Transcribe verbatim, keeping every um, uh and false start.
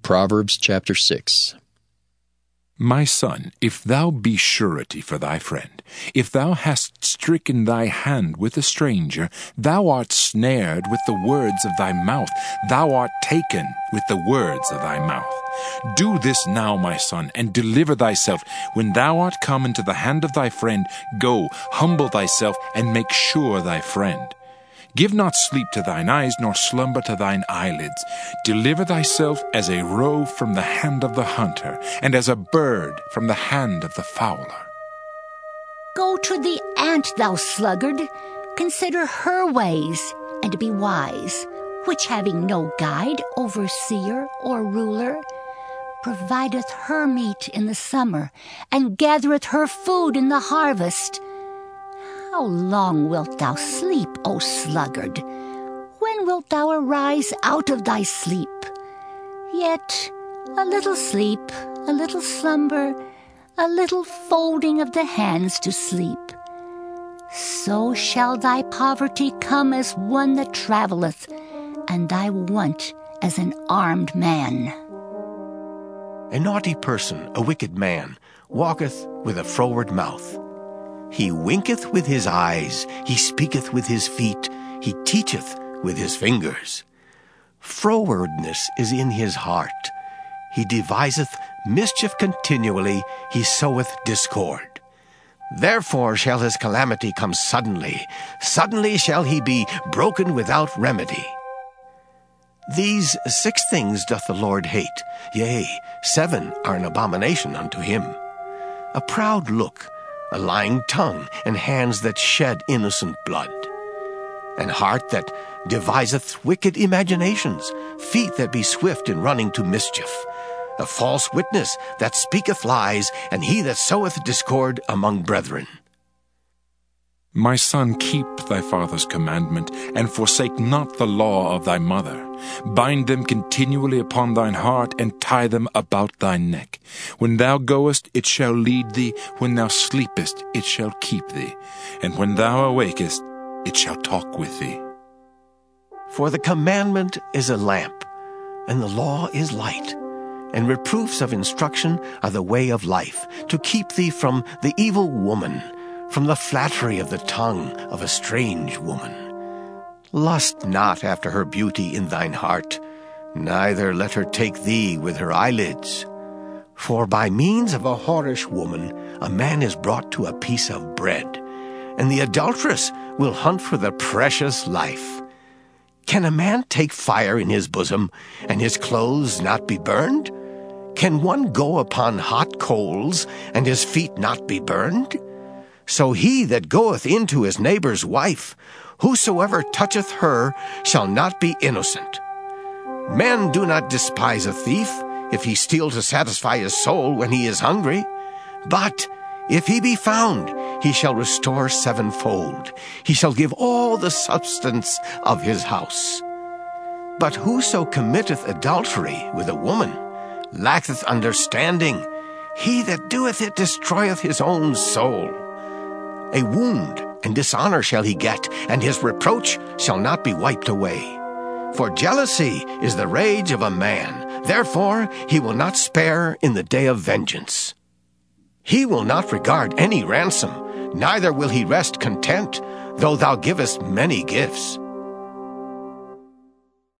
Proverbs chapter six. My son, if thou be surety for thy friend, if thou hast stricken thy hand with a stranger, thou art snared with the words of thy mouth, thou art taken with the words of thy mouth. Do this now, my son, and deliver thyself. When thou art come into the hand of thy friend, go, humble thyself, and make sure thy friend. Give not sleep to thine eyes, nor slumber to thine eyelids. Deliver thyself as a roe from the hand of the hunter, and as a bird from the hand of the fowler. Go to the ant, thou sluggard, consider her ways, and be wise, which having no guide, overseer, or ruler, provideth her meat in the summer, and gathereth her food in the harvest. How long wilt thou sleep, O sluggard? When wilt thou arise out of thy sleep? Yet a little sleep, a little slumber, a little folding of the hands to sleep. So shall thy poverty come as one that travelleth, and thy want as an armed man. A naughty person, a wicked man, walketh with a froward mouth. He winketh with his eyes, he speaketh with his feet, he teacheth with his fingers. Frowardness is in his heart. He deviseth mischief continually, he soweth discord. Therefore shall his calamity come suddenly, suddenly shall he be broken without remedy. These six things doth the Lord hate, yea, seven are an abomination unto him: a proud look, a lying tongue, and hands that shed innocent blood, an heart that deviseth wicked imaginations, feet that be swift in running to mischief, a false witness that speaketh lies, and he that soweth discord among brethren. My son, keep thy father's commandment, and forsake not the law of thy mother. Bind them continually upon thine heart, and tie them about thy neck. When thou goest, it shall lead thee. When thou sleepest, it shall keep thee. And when thou awakest, it shall talk with thee. For the commandment is a lamp, and the law is light, and reproofs of instruction are the way of life, to keep thee from the evil woman, from the flattery of the tongue of a strange woman. Lust not after her beauty in thine heart, neither let her take thee with her eyelids. For by means of a whorish woman a man is brought to a piece of bread, and the adulteress will hunt for the precious life. Can a man take fire in his bosom, and his clothes not be burned? Can one go upon hot coals, and his feet not be burned? So he that goeth into his neighbor's wife, whosoever toucheth her shall not be innocent. Men do not despise a thief, if he steal to satisfy his soul when he is hungry. But if he be found, he shall restore sevenfold. He shall give all the substance of his house. But whoso committeth adultery with a woman lacketh understanding. He that doeth it destroyeth his own soul. A wound and dishonor shall he get, and his reproach shall not be wiped away. For jealousy is the rage of a man, therefore he will not spare in the day of vengeance. He will not regard any ransom, neither will he rest content, though thou givest many gifts.